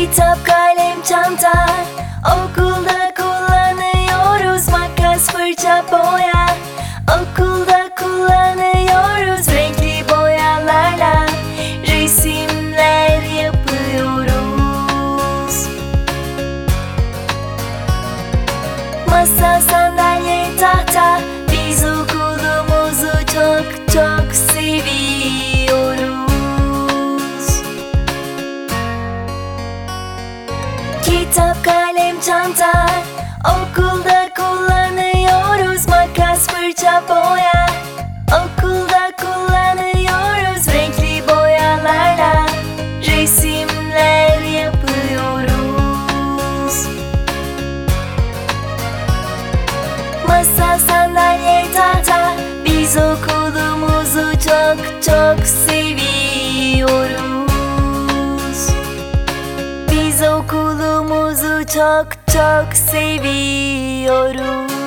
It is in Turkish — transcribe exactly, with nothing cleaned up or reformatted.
Kitap, kalem, çanta, okulda kullanıyoruz. Makas, fırça, boya, okulda kullanıyoruz. Renkli boyalarla resimler yapıyoruz. Masa, sandalye, tahta, biz okulumuzu çok çok seviyoruz. Kitap, kalem, çanta, okulda kullanıyoruz. Makas, fırça, boya, okulda kullanıyoruz. Renkli boyalarla resimler yapıyoruz. Masa, sandalye, tahta, biz okulumuzu çok çok seviyoruz. Biz okulumuzu çok çok seviyoruz.